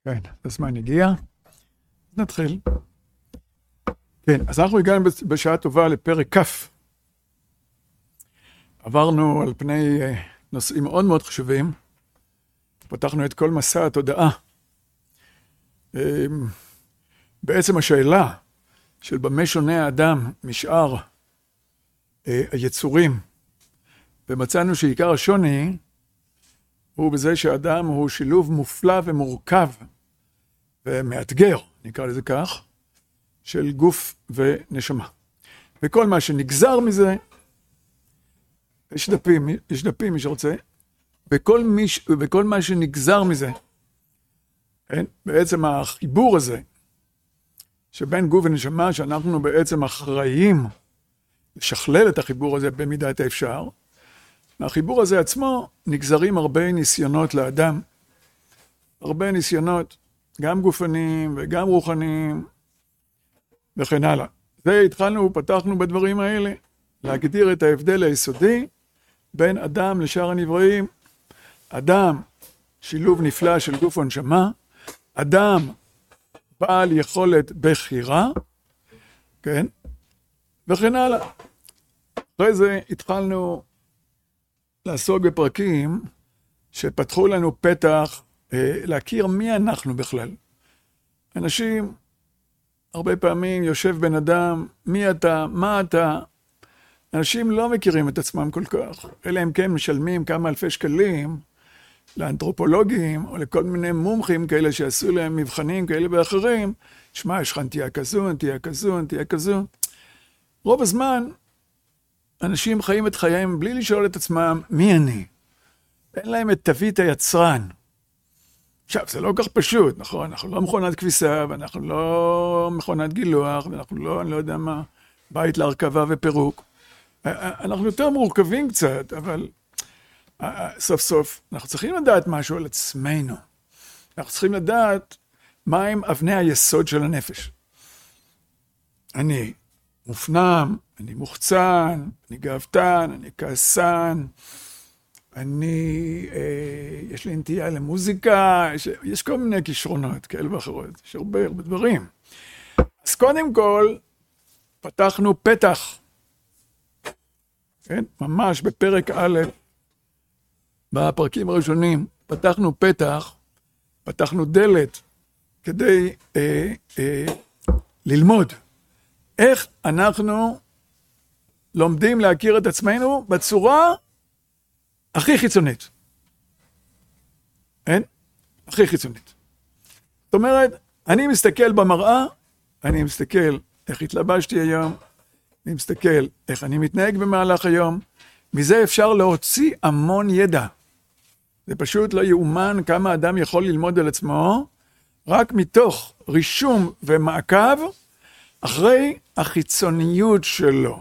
כן, הזמן הגיע. נתחיל. כן, אז אנחנו הגענו בשעה טובה לפרק כ'. עברנו על פני נושאים מאוד מאוד חשובים. פתחנו את כל מסע התודעה. בעצם השאלה של במה שונה האדם משאר היצורים, ומצאנו שעיקר השוני הוא בזה שהאדם הוא שילוב מופלא ומורכב ומאתגר, נקרא לזה כך, של גוף ונשמה. וכל מה שנגזר מזה, יש דפים מי שרוצה, וכל מה שנגזר מזה, בעצם החיבור הזה, שבין גוף ונשמה, שאנחנו בעצם אחראים לשכלל את החיבור הזה במידת האפשר, מהחיבור הזה עצמו נגזרים הרבה ניסיונות לאדם, הרבה ניסיונות, גם גופניים וגם רוחניים, וכן הלאה. זה פתחנו בדברים האלה, להגדיר את ההבדל היסודי בין אדם לשאר הנבראים. אדם, שילוב נפלא של גוף ונשמה, אדם בעל יכולת בחירה, כן? וכן הלאה. אחרי זה התחלנו לעסוק בפרקים שפתחו לנו פתח להכיר מי אנחנו בכלל. אנשים, הרבה פעמים יושב בן אדם, מי אתה, מה אתה, אנשים לא מכירים את עצמם כל כך, אלא אם כן משלמים כמה אלפי שקלים לאנתרופולוגים או לכל מיני מומחים כאלה שעשו להם מבחנים כאלה ואחרים, שמע, יש לך נטייה כזו, נטייה כזו, נטייה כזו. רוב הזמן, אנשים חיים את חייהם בלי לשאול את עצמם מי אני. אין להם את תווית היצרן. עכשיו, זה לא כך פשוט, נכון? אנחנו לא מכונת כביסה, ואנחנו לא מכונת גילוח, ואנחנו לא, אני לא יודע מה, בית להרכבה ופירוק. אנחנו יותר מורכבים קצת, אבל סוף סוף אנחנו צריכים לדעת משהו על עצמנו. אנחנו צריכים לדעת מהם אבני היסוד של הנפש. אני מופנם, אני מוחצן, אני גאוותן, אני כעסן, יש לי נטייה למוזיקה, יש כל מיני כישרונות כאלה ואחרות, יש הרבה דברים. אז קודם כל, פתחנו פתח, כן? ממש בפרק א', בפרקים הראשונים, פתחנו פתח, פתחנו דלת, כדי ללמוד איך אנחנו לומדים להכיר את עצמנו בצורה הכי חיצונית. הכי חיצונית. זאת אומרת, אני מסתכל במראה, אני מסתכל איך התלבשתי היום, אני מסתכל איך אני מתנהג במהלך היום, מזה אפשר להוציא המון ידע. זה פשוט לא יאומן כמה אדם יכול ללמוד על עצמו, רק מתוך רישום ומעקב, אחרי החיצוניות שלו.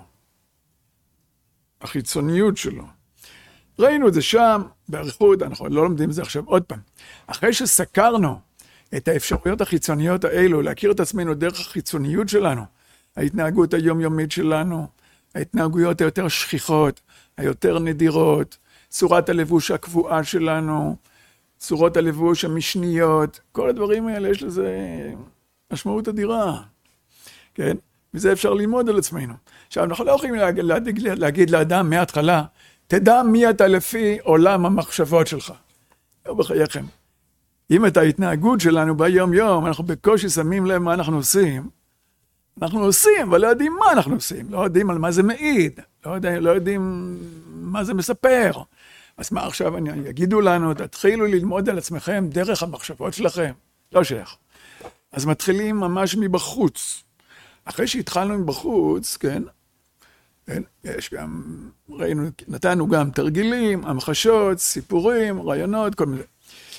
החיצוניות שלו. ראינו את זה שם, באריכות, אנחנו לא לומדים את זה עכשיו עוד פעם. אחרי שסקרנו את האפשרויות החיצוניות האלו, להכיר את עצמנו דרך החיצוניות שלנו, ההתנהגות היומיומית שלנו, ההתנהגויות היותר שכיחות, היותר נדירות, צורת הלבוש הקבועה שלנו, צורות הלבוש המשניות, כל הדברים האלה יש לזה משמעות אדירה. כן? וזה אפשר ללמוד על עצמנו. עכשיו, אנחנו לא יכולים להגיד לאדם מההתחלה, תדע מי אתה לפי עולם המחשבות שלך. לא בחייכם. אם את ההתנהגות שלנו ביום יום, אנחנו בקושי שמים לב מה אנחנו עושים, אנחנו עושים, אבל לא יודעים מה אנחנו עושים. לא יודעים על מה זה מעיד. לא יודעים מה זה מספר. אז מה עכשיו יגידו לנו, תתחילו ללמוד על עצמכם דרך המחשבות שלכם. לא שייך. אז מתחילים ממש מבחוץ. אחרי שהתחלנו מבחוץ, כן, יש גם, ראינו, נתנו גם תרגילים, המחשות, סיפורים, רעיונות, כל מיני.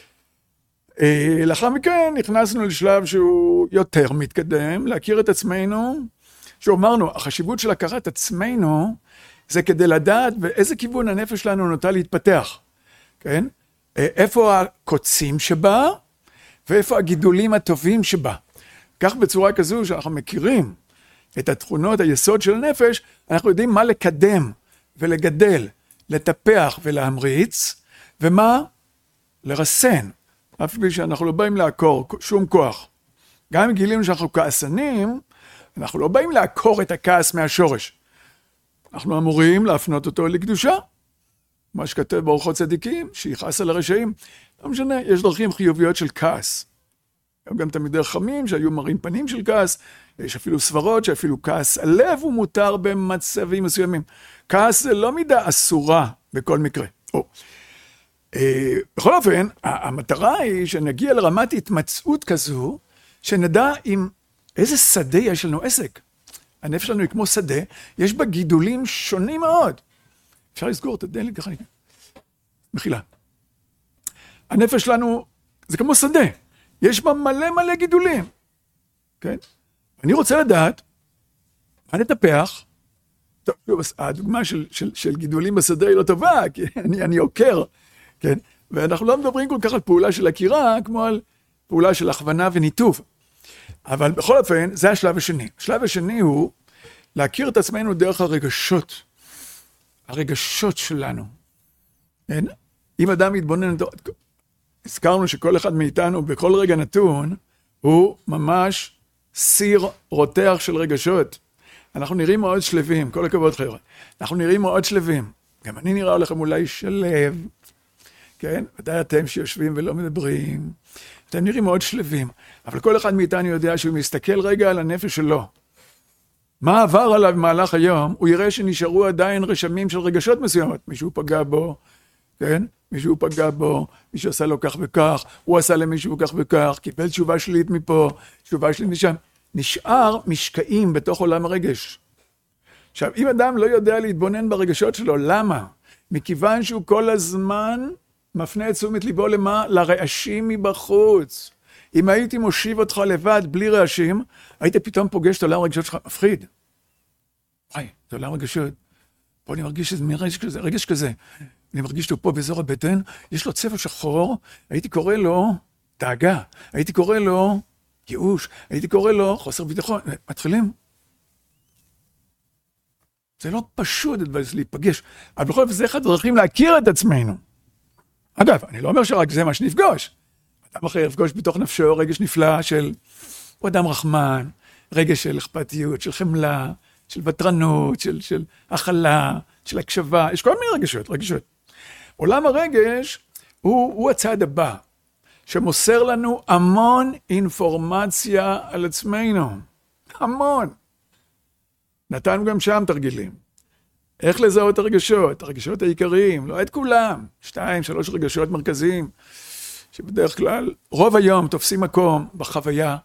לאחר מכן נכנסנו לשלב שהוא יותר מתקדם, להכיר את עצמנו, שאומרנו, החשיבות של הכרת עצמנו, זה כדי לדעת באיזה כיוון הנפש שלנו נוטה להתפתח, כן? איפה הקוצים שבה, ואיפה הגידולים הטובים שבה. כך בצורה כזו שאנחנו מכירים את התכונות היסוד של הנפש, אנחנו יודעים מה לקדם ולגדל, לטפח ולהמריץ, ומה לרסן אף פי שאנחנו לא באים לעקור שום כוח. גם אם גילינו שאנחנו כעסנים, אנחנו לא באים לעקור את הכעס מהשורש. אנחנו אמורים להפנות אותו לקדושה. מה שכתב באורחות צדיקים, שיכעס על הרשעים. לא משנה, יש דרכים חיוביות של כעס. גם תלמידי חכמים שהיו מראים פנים של כעס, יש אפילו סברות שאפילו כעס הלב הוא מותר במצבים מסוימים. כעס זה לא מידה אסורה בכל מקרה. בכל אופן, המטרה היא שנגיע לרמת התמצאות כזו, שנדע עם איזה שדה יש לנו עסק. הנפש שלנו היא כמו שדה, יש בה גידולים שונים מאוד. אפשר לסגור, תדע לי ככה. מחילה. הנפש שלנו זה כמו שדה, יש בה מלא גידולים. כן? אני רוצה לדעת, מה נטפח? טוב, הדוגמה של גידולים בשדה היא לא טובה, כי אני עוקר, כן? ואנחנו לא מדברים כל כך על פעולה של עקירה, כמו על פעולה של הכוונה וניתוב. אבל בכל אופן, זה השלב השני. השלב השני הוא להכיר את עצמנו דרך הרגשות. הרגשות שלנו. כן? אם אדם מתבונן, הזכרנו שכל אחד מאיתנו בכל רגע נתון, הוא ממש סיר רותח של רגשות. אנחנו נראים מאוד שלווים, כל הכבוד חבר'ה. אנחנו נראים מאוד שלווים. גם אני נראה לכם אולי שלב, כן? ודאי אתם שיושבים ולא מדברים. אתם נראים מאוד שלווים. אבל כל אחד מאיתנו יודע שהוא מסתכל רגע על הנפש שלו. מה עבר עליו במהלך היום? הוא יראה שנשארו עדיין רשמים של רגשות מסוימות. מישהו פגע בו, כן? מישהו פגע בו, מישהו עשה לו כך וכך, הוא עשה למישהו כך וכך, קיבל תשובה שלילית מפה, תשובה שלילית משם. נשאר משקעים בתוך עולם הרגש. עכשיו, אם אדם לא יודע להתבונן ברגשות שלו, למה? מכיוון שהוא כל הזמן מפנה את תשומת ליבו למה? לרעשים מבחוץ. אם הייתי מושיב אותך לבד, בלי רעשים, היית פתאום פוגש את עולם הרגשות שלך, מפחיד. וואי, זה עולם רגשות. פה אני מרגיש שזה רגש כזה. אני מרגיש שהוא פה באזור הבטן, יש לו צבע שחור, הייתי קורא לו דאגה, הייתי קורא לו ייאוש, הייתי קורא לו חוסר ביטחון. מתחילים. זה לא פשוט להיפגש, אבל בכל זאת זה אחד הדרכים להכיר את עצמנו. אגב, אני לא אומר שרק זה מה שנפגוש. אדם אחר יפגוש בתוך נפשו רגש נפלא של הוא אדם רחמן, רגש של אכפתיות, של חמלה, של בטרנות, של הכלה, של הקשבה, יש כל מיני רגשות. עולם הרגש הוא הצעד הבא, שמוסר לנו המון אינפורמציה על עצמנו. המון. נתנו גם שם תרגילים. איך לזהות הרגשות? הרגשות העיקריים, לא את כולם. 2-3 רגשות מרכזיים, שבדרך כלל רוב היום תופסים מקום בחוויה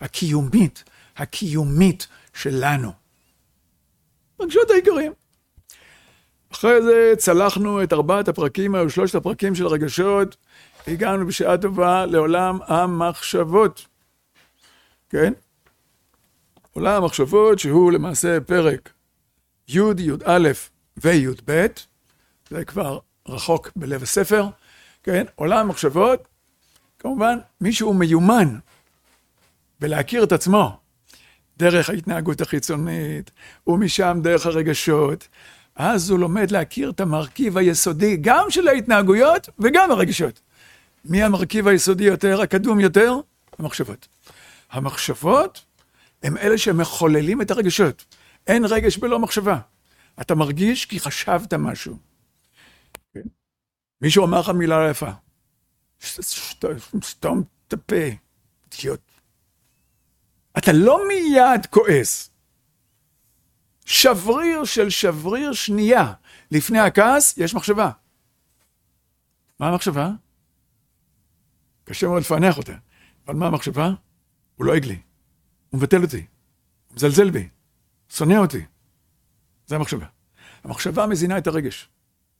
הקיומית שלנו. רגשות העיקריים. אחרי זה צלחנו את 4 הפרקים או 3 הפרקים של הרגשות, הגענו בשעה טובה לעולם המחשבות. כן? עולם המחשבות שהוא למעשה פרק י', י' וי' ב', זה כבר רחוק בלב הספר. כן? עולם המחשבות, כמובן מישהו מיומן בלהכיר את עצמו, דרך ההתנהגות החיצונית, ומשם דרך הרגשות, אז הוא לומד להכיר את המרכיב היסודי, גם של ההתנהגויות וגם הרגשות. מי המרכיב היסודי יותר, הקדום יותר? המחשבות. המחשבות הם אלה שמחוללים את הרגשות. אין רגש בלא מחשבה. אתה מרגיש כי חשבת משהו. כן? מישהו אמר לך מילה יפה. סתום את הפה, אידיוט. אתה לא מיד כועס. שבריר שנייה לפני הכעס, יש מחשבה. מה המחשבה? קשה מאוד לפענח אותה. אבל מה המחשבה? הוא לועג לי. הוא מבטל אותי. הוא מזלזל בי. שונא אותי. זה המחשבה. המחשבה מזינה את הרגש.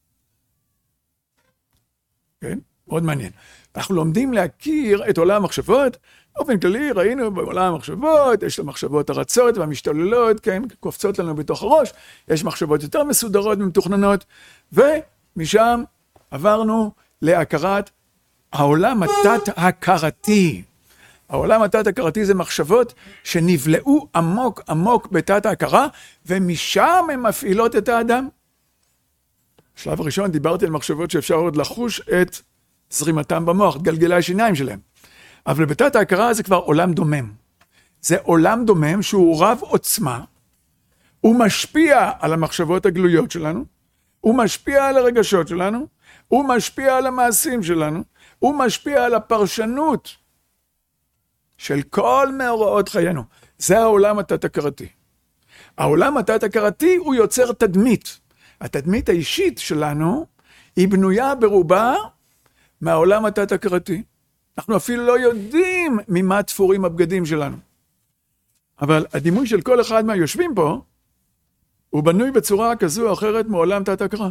כן? מאוד מעניין. אנחנו לומדים להכיר את עולם המחשבות. באופן כללי ראינו בעולם המחשבות, יש למחשבות הרצות והמשתוללות, כן? קופצות לנו בתוך הראש. יש מחשבות יותר מסודרות ומתוכננות. ומשם עברנו להכרת העולם התת-הכרתי. העולם התת-הכרתי זה מחשבות שנבלעו עמוק בתת ההכרה, ומשם הן מפעילות את האדם. בשלב הראשון דיברתי על מחשבות שאפשר עוד לחוש את זרימתם במוח, את גלגלי השיניים שלהם. אבל בתת ההכרה זה כבר עולם דומם. זה עולם דומם שהוא רב עוצמה, הוא משפיע על המחשבות הגלויות שלנו, הוא משפיע על הרגשות שלנו, הוא משפיע על המעשים שלנו, הוא משפיע על הפרשנות של כל מאורעות חיינו. זה העולם התת-הכרתי. העולם התת-הכרתי הוא יוצר תדמית. התדמית האישית שלנו היא בנויה ברובה מהעולם התת-הכרתי. אנחנו אפילו לא יודעים ממה תפורים הבגדים שלנו. אבל הדימוי של כל אחד מהיושבים פה, הוא בנוי בצורה כזו או אחרת מעולם תת-הכרה.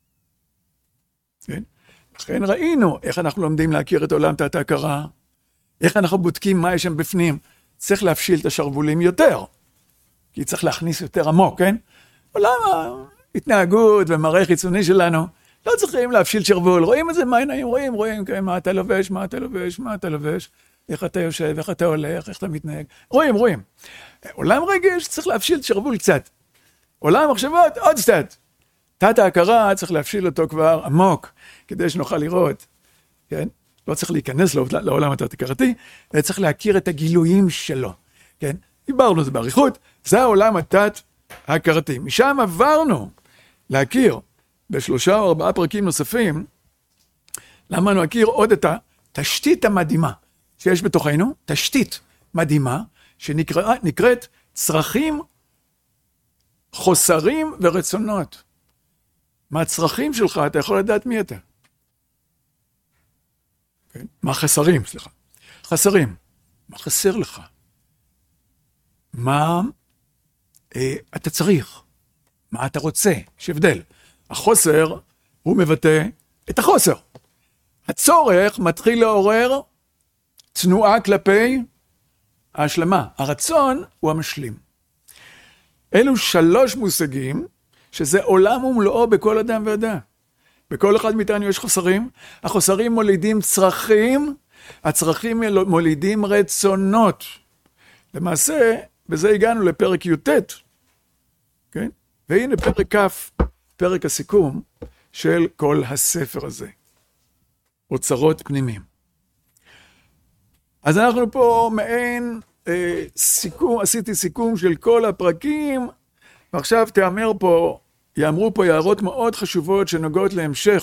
כן? לכן ראינו איך אנחנו לומדים להכיר את עולם תת-הכרה, איך אנחנו בודקים מה יש שם בפנים. צריך להפשיל את השרבולים יותר, כי צריך להכניס יותר עמוק, כן? עולם ההתנהגות ומראה חיצוני שלנו, לא צריכים להפשיל שרבול, רואים את זה מעיניים, רואים, כן, מה אתה לובש, איך אתה יושב, איך אתה הולך, איך אתה מתנהג, רואים. עולם רגש צריך להפשיל את שרבול קצת, עולם מחשבות עוד קצת, תת ההכרה צריך להפשיל אותו כבר עמוק, כדי שנוכל לראות, כן? לא צריך להיכנס לעולם התת-הכרתי, אלא צריך להכיר את הגילויים שלו, כן? דיברנו על זה בעריכות, זה העולם התת-הכרתי. משם עברנו להכיר בשלושה או 4 פרקים נוספים, למה נכיר עוד את התשתית המדהימה שיש בתוכנו, תשתית מדהימה, שנקראת צרכים, חוסרים ורצונות. מהצרכים שלך אתה יכול לדעת מי אתה. כן? מה חסרים, סליחה. חסרים. מה חסר לך? מה אתה צריך? מה אתה רוצה? יש הבדל. החוסר הוא מבטא את החוסר. הצורך מתחיל לעורר תנועה כלפי ההשלמה. הרצון הוא המשלים. אלו 3 מושגים שזה עולם ומלואו בכל אדם ואדם. בכל אחד מאיתנו יש חוסרים. החוסרים מולידים צרכים, הצרכים מולידים רצונות. למעשה, בזה הגענו לפרק י"ט, כן? והנה פרק כ', פרק הסיכום של כל הספר הזה. אוצרות פנימיים. אז אנחנו פה מעין סיכום, עשיתי סיכום של כל הפרקים, ועכשיו יאמרו פה הערות מאוד חשובות שנוגעות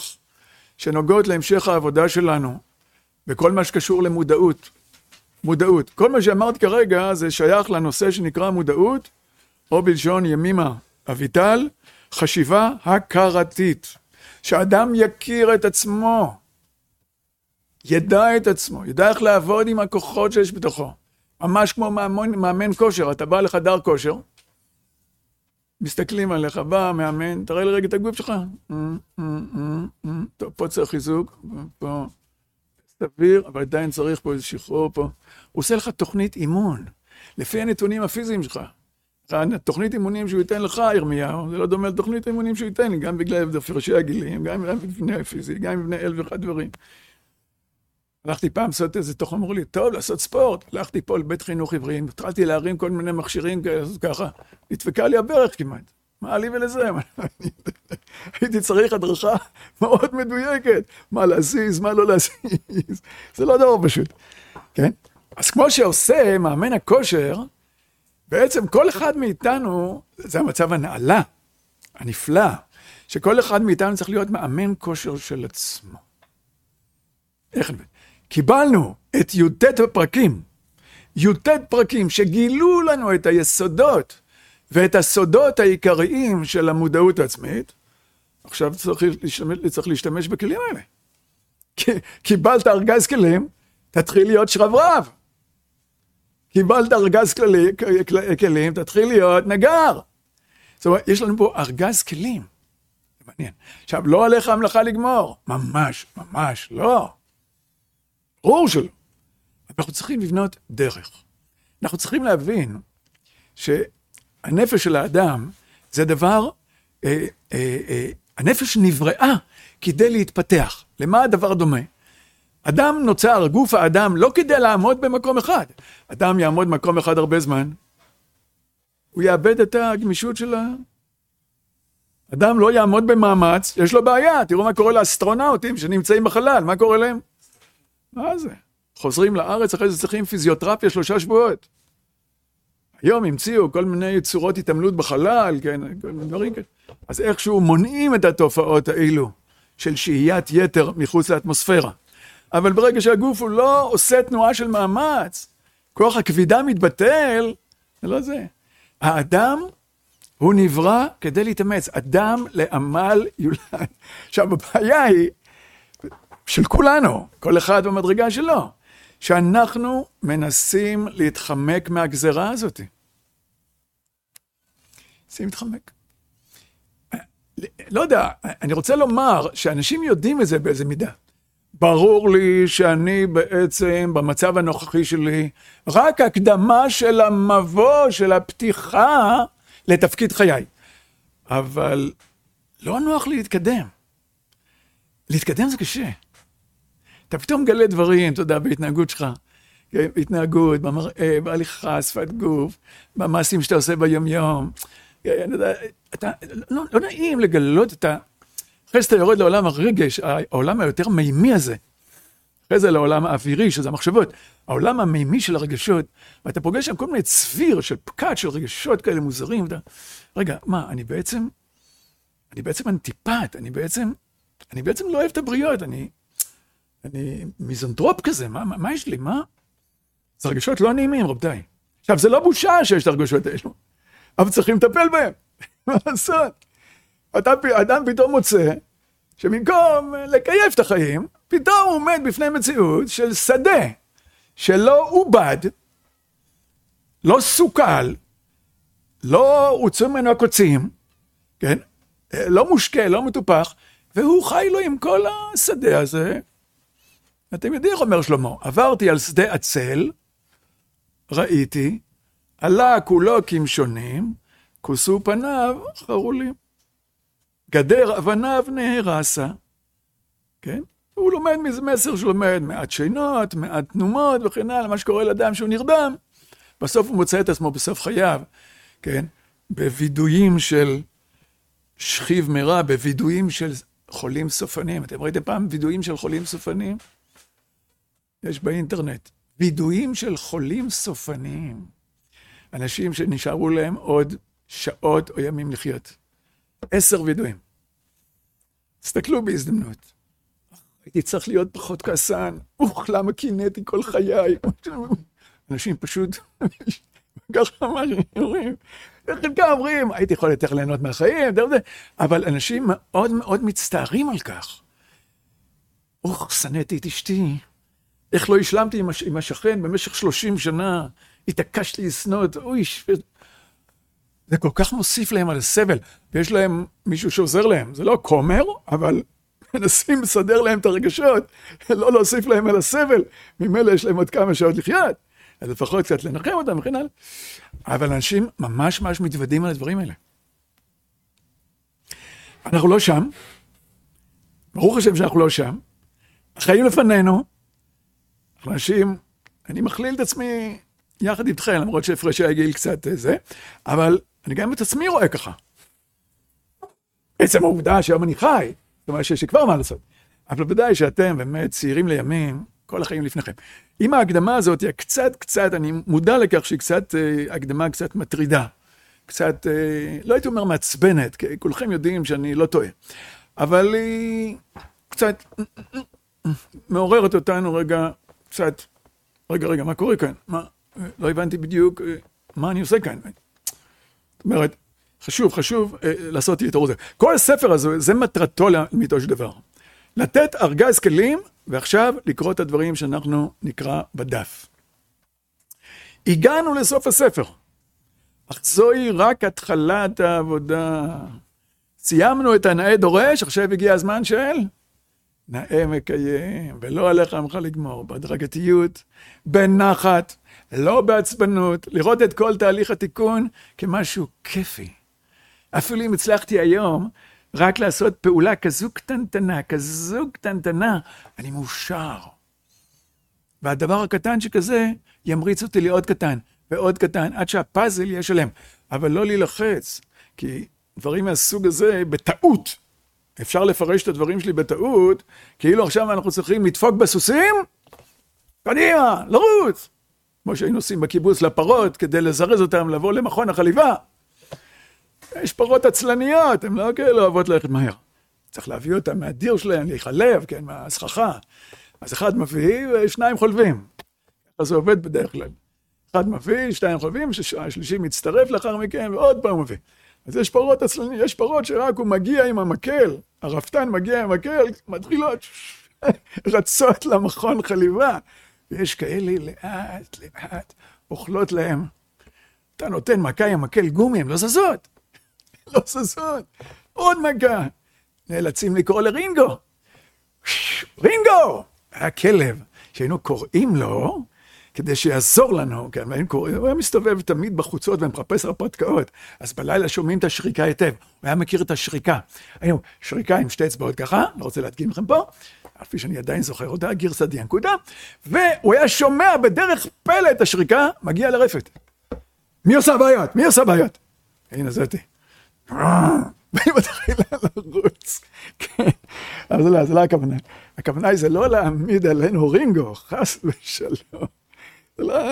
להמשך העבודה שלנו, בכל מה שקשור למודעות. מודעות. כל מה שאמרתי כרגע זה שייך לנושא שנקרא מודעות, או בלשון ימימה אביטל, חשיבה הכרתית. שאדם יכיר את עצמו, ידע את עצמו, ידע איך לעבוד עם הכוחות שיש בתוכו. ממש כמו מאמן כושר, אתה בא לחדר כושר, מסתכלים עליך, בא מאמן, תראה לי רגע את הגוף שלך. טוב, פה צריך חיזוק, פה סביר, אבל עדיין צריך פה איזה שחרור פה. הוא עושה לך תוכנית אימון, לפי הנתונים הפיזיים שלך. התוכנית אימונים שהוא ייתן לך, ירמיהו, זה לא דומה לתוכנית אימונים שהוא ייתן לי, גם בגלל הפרשי הגילים, גם בפני הפיזי, גם בפני 1,001 דברים. הלכתי פעם לעשות איזה תוך, אמרו לי, טוב, לעשות ספורט. הלכתי פה לבית חינוך עבריים, התחלתי להרים כל מיני מכשירים ככה, נדפקה לי הברך כמעט. מה לי ולזה? הייתי צריך הדרכה מאוד מדויקת, מה להזיז, מה לא להזיז. זה לא דבר פשוט, כן? אז כמו שעושה מאמן הכושר, בעצם כל אחד מאיתנו, זה המצב הנעלה, הנפלא, שכל אחד מאיתנו צריך להיות מאמן כושר של עצמו. איך נבין? קיבלנו את י"ט פרקים שגילו לנו את היסודות ואת הסודות העיקריים של המודעות העצמית. עכשיו צריך להשתמש בכלים האלה. קיבלת ארגז כלים, תתחיל להיות שרברב. קיבלת ארגז כלים, תתחיל להיות נגר. זאת אומרת, יש לנו פה ארגז כלים. זה מעניין. עכשיו, לא עליך המלאכה לגמור. ממש לא. ברור שלא. אנחנו צריכים לבנות דרך. אנחנו צריכים להבין שהנפש של האדם זה דבר, הנפש נבראה כדי להתפתח. למה הדבר דומה? אדם נוצר, גוף האדם, לא כדי לעמוד במקום אחד. אדם יעמוד במקום אחד הרבה זמן. הוא יאבד את הגמישות של אדם לא יעמוד במאמץ, יש לו בעיה, תראו מה קורה לאסטרונאוטים שנמצאים בחלל, מה קורה להם? מה זה? חוזרים לארץ, אחרי זה צריכים פיזיותרפיה 3 שבועות. היום המציאו כל מיני צורות התעמלות בחלל, כן, כל מיני דברים כאלה. אז איכשהו מונעים את התופעות האלו של שהיית יתר מחוץ לאטמוספירה. אבל ברגע שהגוף הוא לא עושה תנועה של מאמץ, כוח הכבידה מתבטל, זה לא זה. האדם הוא נברא כדי להתאמץ, אדם לעמל יולד. עכשיו, הבעיה היא של כולנו, כל אחד במדרגה שלו, שאנחנו מנסים להתחמק מהגזרה הזאת. מנסים להתחמק. לא יודע, אני רוצה לומר שאנשים יודעים את זה באיזה מידה. ברור לי שאני בעצם, במצב הנוכחי שלי, רק הקדמה של המבוא, של הפתיחה לתפקיד חיי. אבל לא נוח לי להתקדם. להתקדם זה קשה. אתה פתאום מגלה דברים, אתה יודע, בהתנהגות שלך. בהתנהגות, במראה, בהליכה, שפת גוף, במעשים שאתה עושה ביום-יום. אתה, לא נעים לגלות את ה... אחרי שאתה יורד לעולם הרגש, העולם היותר מימי הזה, אחרי זה לעולם האווירי, שזה המחשבות, העולם המימי של הרגשות, ואתה פוגש שם כל מיני צביר של פקד של רגשות כאלה מוזרים, ואתה, רגע, מה, אני בעצם אנטיפט, אני בעצם לא אוהב את הבריות, אני מיזנטרופ כזה, מה יש לי, מה? זה רגשות לא נעימים, רבותיי. עכשיו, זה לא בושה שיש את הרגשות האלו, אבל צריכים לטפל בהם, מה לעשות? אדם פתאום מוצא שבמקום לקייף את החיים, פתאום הוא עומד בפני מציאות של שדה, שלא עובד, לא סוקל, לא הוצאו ממנו הקוצים, כן? לא מושקה, לא מטופח, והוא חי לו עם כל השדה הזה. אתם יודעים איך אומר שלמה, עברתי על שדה עצל, ראיתי, עלה כולו כמשונים, כוסו פניו חרולים. גדר אבניו נהרסה, כן? הוא לומד מזה מסר שלומד מעט שינות, מעט תנומות וכן הלאה, מה שקורה לאדם שהוא נרדם. בסוף הוא מוצא את עצמו בסוף חייו, כן? בווידויים של שכיב מרע, בווידויים של חולים סופנים. אתם ראיתם פעם וידויים של חולים סופנים? יש באינטרנט. וידויים של חולים סופניים. אנשים שנשארו להם עוד שעות או ימים לחיות. 10 וידועים. תסתכלו בהזדמנות. הייתי צריך להיות פחות כעסן. למה קינאתי כל חיי? אנשים פשוט, ככה מה שאומרים. חלקם אומרים, הייתי יכול יותר ליהנות מהחיים, אבל אנשים מאוד מאוד מצטערים על כך. שנאתי את אשתי. איך לא השלמתי עם השכן במשך 30 שנה. התעקשתי לשנות. זה כל כך מוסיף להם על הסבל, ויש להם מישהו שעוזר להם. זה לא כומר, אבל מנסים לסדר להם את הרגשות, לא להוסיף להם על הסבל, ממילא יש להם עוד כמה שעות לחיות, אז לפחות קצת לנחם אותם וכן הלאה. אבל אנשים ממש מתוודים על הדברים האלה. אנחנו לא שם, ברוך השם שאנחנו לא שם, החיים לפנינו, אנשים, אני מכליל את עצמי יחד איתכם, למרות שהפרשי הגיל קצת זה, אבל אני גם את עצמי רואה ככה. בעצם העובדה שהיום אני חי, זאת אומרת שיש לי כבר מה לעשות. אבל בוודאי שאתם באמת צעירים לימים, כל החיים לפניכם. אם ההקדמה הזאת היא קצת, אני מודע לכך שהיא קצת, הקדמה קצת מטרידה. קצת, לא הייתי אומר מעצבנת, כי כולכם יודעים שאני לא טועה. אבל היא קצת מעוררת אותנו רגע, קצת, רגע, מה קורה כאן? לא הבנתי בדיוק מה אני עושה כאן. זאת אומרת, חשוב לעשות את זה. כל הספר הזה, זה מטרתו לאמיתו של דבר. לתת ארגז כלים, ועכשיו לקרוא את הדברים שאנחנו נקרא בדף. הגענו לסוף הספר, אך זוהי רק התחלת העבודה. סיימנו את הנאה דורש, עכשיו הגיע הזמן של נאה מקיים, ולא עליך עמך לגמור, בהדרגתיות, בנחת, לא בעצבנות, לראות את כל תהליך התיקון כמשהו כיפי. אפילו אם הצלחתי היום רק לעשות פעולה כזו קטנטנה, אני מאושר. והדבר הקטן שכזה ימריץ אותי לעוד קטן ועוד קטן, עד שהפאזל יהיה שלם. אבל לא להילחץ, כי דברים מהסוג הזה בטעות. אפשר לפרש את הדברים שלי בטעות, כאילו עכשיו אנחנו צריכים לדפוק בסוסים, קדימה, לרוץ. כמו שהיינו עושים בקיבוץ לפרות, כדי לזרז אותם לבוא למכון החליבה. יש פרות עצלניות, הן לא כאלה אוהבות ללכת מהר. צריך להביא אותם מהדיר שלהם, להיחלב, כן, מהסככה. אז אחד מביא ושניים חולבים. אז זה עובד בדרך כלל. אחד מביא, שניים חולבים, השלישי מצטרף לאחר מכן, ועוד פעם מביא. אז יש פרות עצלניות, יש פרות שרק הוא מגיע עם המקל, הרפתן מגיע עם המקל, מתחילות רצות למכון חליבה. ויש כאלה לאט, לאט, אוכלות להם. אתה נותן מכה עם מקל גומי, הם לא זזות. לא זזות. עוד מכה. נאלצים לקרוא לרינגו. רינגו! היה כלב שהיינו קוראים לו, כדי שיעזור לנו, כן, הוא היה מסתובב תמיד בחוצות ומחפש הרפתקאות, אז בלילה שומעים את השריקה היטב, הוא היה מכיר את השריקה. היינו שריקה עם שתי אצבעות ככה, לא רוצה להדגים לכם פה, אפי שאני עדיין זוכר אותה, גרסא דינקותא, והוא היה שומע בדרך פלא את השריקה, מגיע לרפת. מי עושה בעיות? מי עושה בעיות? הנה זאתי. והיא מתחילה לרוץ. כן, אבל זה לא הכוונה. הכוונה היא זה לא להעמיד עלינו רינגו, חס ושלום. זה לא...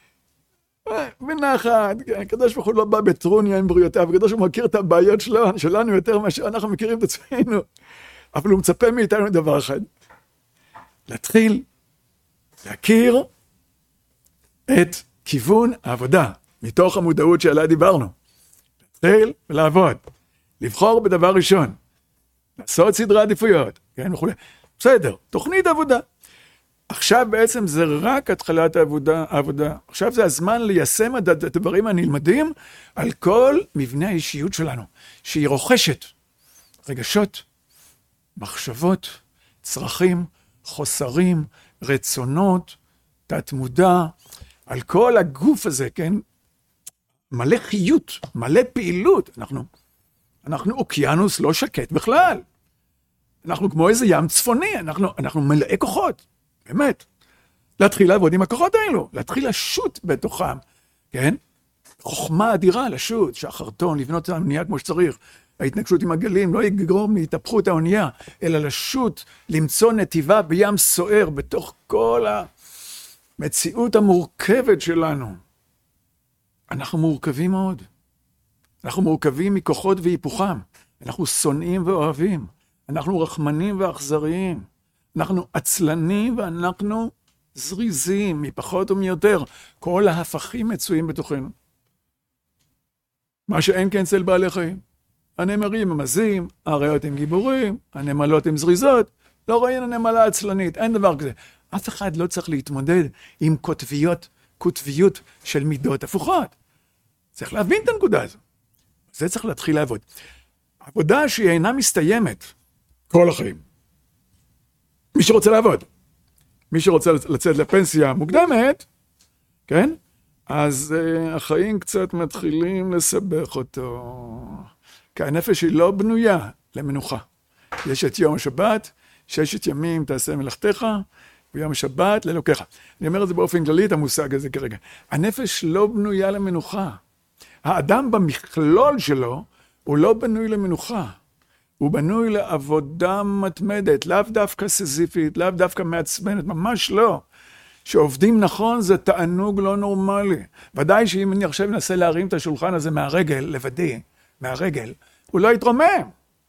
בנחת, הקדוש ברוך הוא לא בא בטרוניה עם בריאותיו, הקדוש ברוך הוא מכיר את הבעיות שלנו יותר ממה שאנחנו מכירים את עצמנו. אבל הוא מצפה מאיתנו דבר אחד. להתחיל להכיר את כיוון העבודה, מתוך המודעות שעליה דיברנו. להתחיל ולעבוד. לבחור בדבר ראשון. לעשות סדרי עדיפויות. כן, וכו'. בסדר, תוכנית עבודה. עכשיו בעצם זה רק התחלת העבודה. עכשיו זה הזמן ליישם את הדברים הנלמדים על כל מבנה האישיות שלנו, שהיא רוכשת רגשות, מחשבות, צרכים, חוסרים, רצונות, תת מודע, על כל הגוף הזה, כן? מלא חיות, מלא פעילות. אנחנו אוקיינוס לא שקט בכלל. אנחנו כמו איזה ים צפוני, אנחנו מלאי כוחות, באמת. להתחיל לעבוד עם הכוחות האלו, להתחיל לשוט בתוכם, כן? חוכמה אדירה לשוט, שהחרטון, לבנות את האונייה כמו שצריך. ההתנגשות עם הגלים לא יגרום להתהפכות האונייה, אלא לשוט, למצוא נתיבה בים סוער, בתוך כל המציאות המורכבת שלנו. אנחנו מורכבים מאוד. אנחנו מורכבים מכוחות והיפוכם. אנחנו שונאים ואוהבים. אנחנו רחמנים ואכזריים. אנחנו עצלנים ואנחנו זריזים, מפחות ומיותר. כל ההפכים מצויים בתוכנו. מה שאין כן אצל בעלי חיים. הנמרים הם עזים, האריות הם גיבורים, הנמלות הם זריזות. לא ראינו נמלה עצלנית, אין דבר כזה. אף אחד לא צריך להתמודד עם קוטביות של מידות הפוכות. צריך להבין את הנקודה הזו. זה צריך להתחיל לעבוד. עבודה שהיא אינה מסתיימת כל החיים. מי שרוצה לעבוד, מי שרוצה לצאת לפנסיה מוקדמת, כן? אז החיים קצת מתחילים לסבך אותו. כי הנפש היא לא בנויה למנוחה. יש את יום השבת, 6 ימים תעשה מלאכתך, ויום השבת לאלוקיך. אני אומר את זה באופן כללי, את המושג הזה כרגע. הנפש לא בנויה למנוחה. האדם במכלול שלו, הוא לא בנוי למנוחה. הוא בנוי לעבודה מתמדת, לאו דווקא סזיפית, לאו דווקא מעצבנת, ממש לא. שעובדים נכון זה תענוג לא נורמלי. ודאי שאם אני עכשיו אנסה להרים את השולחן הזה מהרגל, לבדי, מהרגל, הוא לא יתרומם.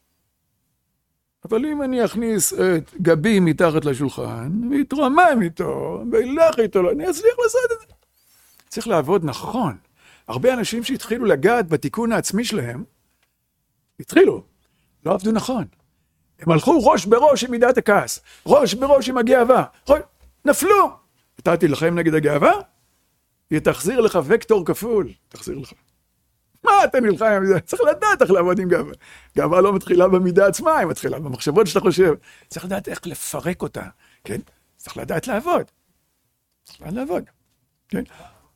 אבל אם אני אכניס את גבי מתחת לשולחן, ויתרומם איתו, וילך איתו, אני אצליח לעשות את זה. צריך לעבוד נכון. הרבה אנשים שהתחילו לגעת בתיקון העצמי שלהם, התחילו, לא עבדו נכון. הם הלכו ראש בראש עם מידת הכעס, ראש בראש עם הגאווה, נפלו. אתה תילחם נגד הגאווה? היא תחזיר לך וקטור כפול, תחזיר לך. מה אתה נלחם עם זה? צריך לדעת איך לעבוד עם גאווה. גאווה לא מתחילה במידה עצמה, היא מתחילה במחשבות שאתה חושב. צריך לדעת איך לפרק אותה, כן? צריך לדעת לעבוד. צריך לדעת לעבוד, כן?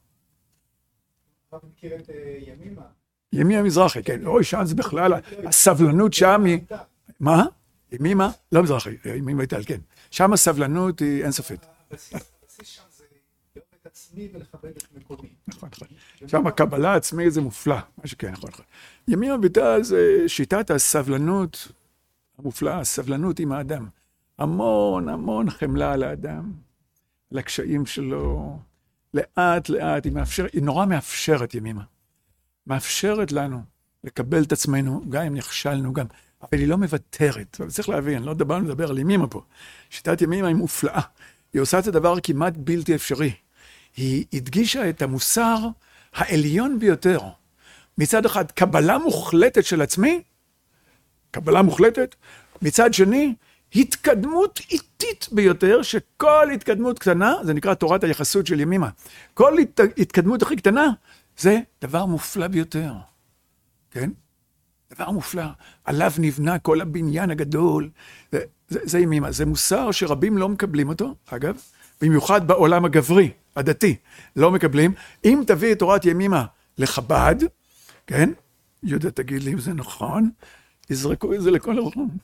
אתה מכיר את ימימה? ימימה מזרחי, כן. אוי, שם זה בכלל, הסבלנות שם היא... מה? ימימה? לא מזרחי, ימימה איטל, כן. שם הסבלנות היא אינסופית. הבסיס שם זה להיות את עצמי. עצמי ולכבד את מקומי. נכון. שם הקבלה העצמית זה מופלא, מה שכן, נכון. ימימה ביתה זה שיטת הסבלנות המופלאה, הסבלנות עם האדם. המון המון חמלה על האדם, לקשיים שלו, לאט, היא נורא מאפשרת ימימה. מאפשרת לנו לקבל את עצמנו, גם אם נכשלנו, אבל היא לא מוותרת. צריך להבין, לא נדבר על ימימה פה. שיטת ימימה היא מופלאה. היא עושה את הדבר כמעט בלתי אפשרי. היא הדגישה את המוסר העליון ביותר. מצד אחד, קבלה מוחלטת של עצמי, קבלה מוחלטת, מצד שני, התקדמות איטית ביותר, שכל התקדמות קטנה, זה נקרא תורת היחסות של ימימה, כל התקדמות הכי קטנה, זה דבר מופלא ביותר. כן? דבר מופלא. עליו נבנה כל הבניין הגדול. זה ימימה. זה מוסר שרבים לא מקבלים אותו, אגב, במיוחד בעולם הגברי, הדתי, לא מקבלים. אם תביא את תורת ימימה לחב"ד, כן? יהודה, תגיד לי אם זה נכון, יזרקו את זה לכל הרחום.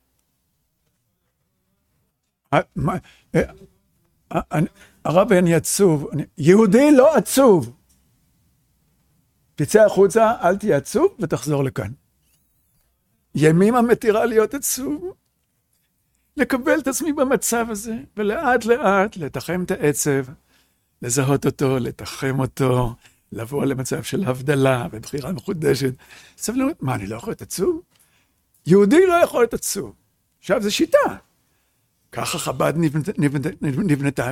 הרב, אני עצוב. יהודי לא עצוב. תצא החוצה, אל תהיה עצוב ותחזור לכאן. ימימה מתירה להיות עצוב. לקבל את עצמי במצב הזה, ולאט לאט לתחם את העצב, לזהות אותו, לתחם אותו, לבוא למצב של הבדלה ובחירה מחודשת. סבלנות, מה, אני לא יכול להיות עצוב? יהודי לא יכול להיות עצוב. עכשיו, זו שיטה. ככה חב"ד נבנתה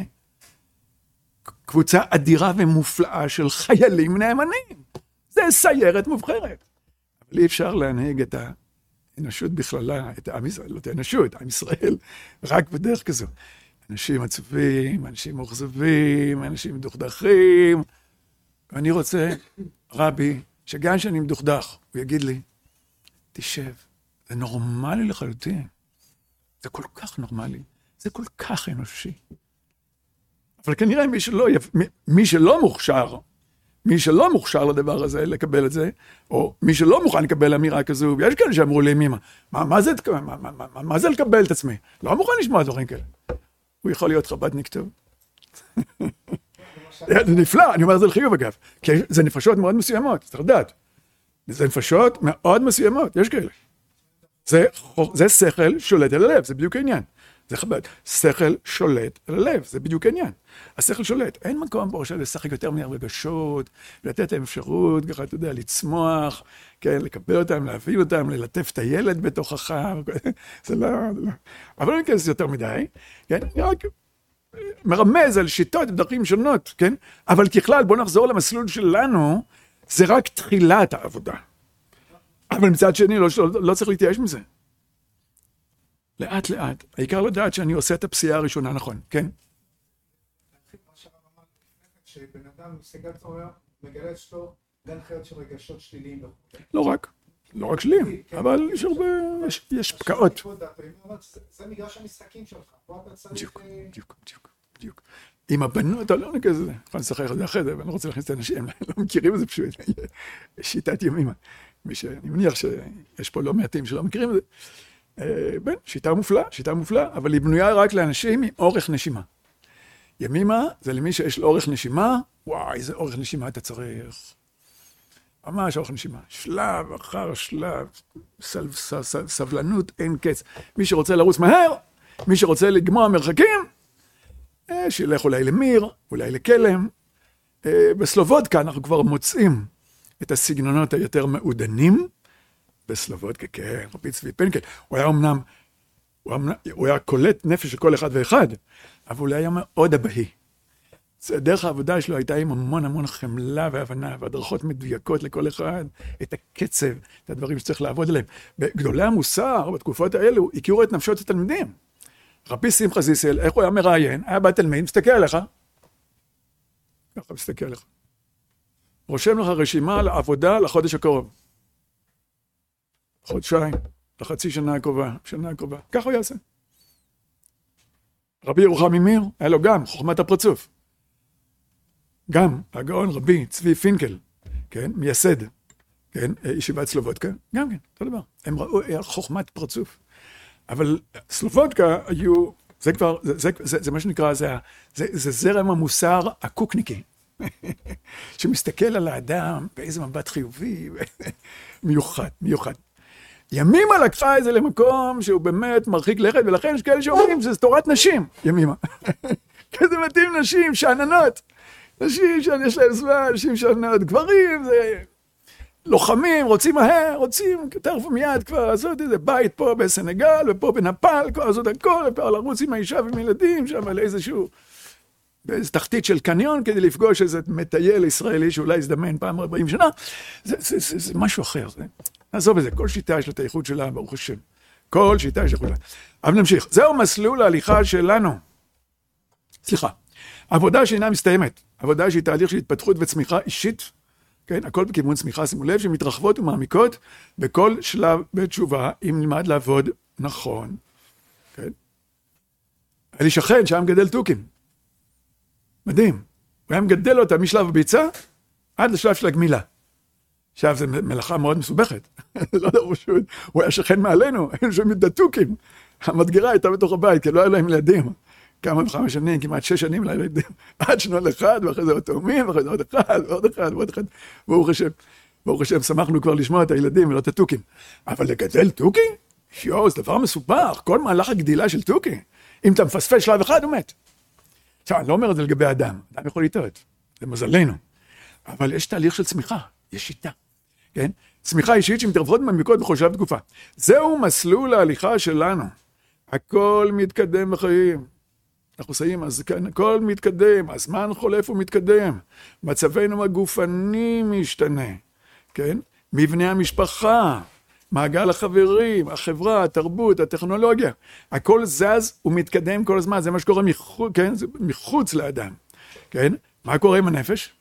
כקבוצה אדירה ומופלאה של חיילים נאמנים. זה סיירת מובחרת. אבל אי אפשר להנהיג את האנושות בכללה, את העם ישראל, לא את האנושות, עם ישראל, רק בדרך כזו. אנשים עצובים, אנשים מוחזבים, אנשים מדוכדכים. ואני רוצה, רבי, שגם שאני מדוכדך, הוא יגיד לי, תשב, זה נורמלי לחלוטין. זה כל כך נורמלי, זה כל כך אנושי. אבל כנראה מי שלא מוכשר לדבר הזה, לקבל את זה, או מי שלא מוכן לקבל אמירה כזו, ויש כאלה שאמרו לי, מה זה לקבל את עצמי? לא מוכן לשמוע דברים כאלה. הוא יכול להיות חב"דניק טוב. זה נפלא, אני אומר זה לחיוב אגב, כי זה נפשות מאוד מסוימות, צריך לדעת. זה נפשות מאוד מסוימות, יש כאלה. זה שכל שולט על הלב, זה בדיוק העניין. זה חב"ד. שכל שולט על הלב, זה בדיוק העניין. השכל שולט. אין מקום פה של לשחק יותר מהרגשות, ולתת להם אפשרות, ככה, אתה יודע, לצמוח, כן, לקבל אותם, להביא אותם, ללטף את הילד בתוכך, זה לא. אבל אני כזה יותר מדי, כן, אני רק מרמז על שיטות ודרכים שונות, כן, אבל ככלל, בוא נחזור למסלול שלנו, זה רק תחילת העבודה. אבל מצד שני, לא צריך להתייאש מזה. לאט לאט. העיקר לדעת שאני עושה את הפסיעה הראשונה, נכון, כן? שבן אדם מסגל תורה, מגלה אצלו גן חיות של רגשות שליליים. לא רק שליליים, אבל יש הרבה, יש פקעות. זה מגרש המשחקים שלך. בדיוק. עם הבנות, אתה לא כזה, יכול לשחק את זה אחרי זה, אבל אני רוצה להכניס את האנשים, הם לא מכירים את זה פשוט. שיטת ימימה. אני מניח שיש פה לא מעטים שלא מכירים את זה. שיטה מופלאה, אבל היא בנויה רק לאנשים עם אורך נשימה. ימימה זה למי שיש לו אורך נשימה, וואי, איזה אורך נשימה אתה צריך. ממש אורך נשימה. שלב אחר שלב, סבלנות אין קץ. מי שרוצה לרוץ מהר, מי שרוצה לגמוע מרחקים, שילך אולי למיר, אולי לקלם. בסלובודקה אנחנו כבר מוצאים את הסגנונות היותר מעודנים, בסלובודקה, כן, רבי צבי פנקל, הוא היה קולט נפש של כל אחד ואחד, אבל הוא היה מאוד אבהי. דרך העבודה שלו הייתה עם המון חמלה והבנה, והדרכות מדויקות לכל אחד, את הקצב, את הדברים שצריך לעבוד עליהם. בגדולי המוסר, בתקופות האלו, הכירו את נפשות התלמידים. רבי שמחה זיסל, איך הוא היה מראיין? היה בא תלמיד, מסתכל עליך. ככה מסתכל עליך. רושם לך רשימה לעבודה לחודש הקרוב. חודשיים, לחצי שנה הקרובה, שנה הקרובה. ככה הוא יעשה. רבי ירוחם ממיר, היה לו גם חוכמת הפרצוף. גם הגאון רבי צבי פינקל, כן, מייסד, כן, ישיבת סלובודקה, גם כן, אותו דבר. הם ראו חוכמת פרצוף. אבל סלובודקה היו זה כבר, זה מה שנקרא, זה זרם המוסר הקוקניקי, שמסתכל על האדם באיזה מבט חיובי, מיוחד. ימימה לקחה את זה למקום שהוא באמת מרחיק לכת, ולכן יש כאלה שאומרים שזה תורת נשים, ימימה. כזה מתאים נשים, שאננות. נשים שיש להם זמן, נשים שאננות. גברים זה לוחמים, רוצים מהר, רוצים תכף ומיד כבר לעשות איזה בית פה בסנגל, ופה בנפאל, כבר לעשות הכל, ופה לרוץ עם האישה ועם ילדים, שם על איזשהו, באיזו תחתית של קניון, כדי לפגוש איזה מטייל ישראלי שאולי יזדמן פעם 40 שנה. זה משהו אחר. נעזוב את זה, כל שיטה יש לה את האיכות שלה, ברוך השם. כל שיטה יש לה את האיכות שלה. אבל נמשיך. זהו מסלול ההליכה שלנו. סליחה. עבודה שאינה מסתיימת. עבודה שהיא תהליך של התפתחות וצמיחה אישית. כן, הכל בכיוון צמיחה, שימו לב, שמתרחבות ומעמיקות בכל שלב בתשובה, אם נלמד לעבוד נכון. כן. היה לי שכן שהיה מגדל תוכים. מדהים. הוא היה מגדל אותה משלב הביצה עד לשלב של הגמילה. עכשיו, זו מלאכה מאוד מסובכת. לא יודע, הוא היה שכן מעלינו, היינו שומעים את התוכים. המדגרה הייתה בתוך הבית, כי לא היה להם ילדים. כמה וכמה שנים, כמעט 6 שנים לילדים. עד שנול אחד, ואחרי זה עוד תאומים, ואחרי זה עוד אחד, ועוד אחד, ועוד אחד. ברוך השם, שמחנו כבר לשמוע את הילדים ולא את התוכים. אבל לגדל תוכי? זה דבר מסובך. כל מהלך הגדילה של תוכי. אם אתה מפספס שלב אחד, הוא מת. עכשיו, אני לא אומר את זה לגבי אדם. אדם יכול לטעות. זה מזלנו. אבל יש תהליך של צמיחה. יש שיטה. כן? צמיחה אישית שמתרחבות מעמיקות בכל שלב תקופה. זהו מסלול ההליכה שלנו. הכל מתקדם בחיים. אנחנו עושים, אז כאן הכל מתקדם, הזמן חולף ומתקדם, מצבנו הגופני משתנה, כן? מבנה המשפחה, מעגל החברים, החברה, התרבות, הטכנולוגיה, הכל זז ומתקדם כל הזמן, זה מה שקורה מחוץ, כן? זה מחוץ לאדם, כן? מה קורה עם הנפש?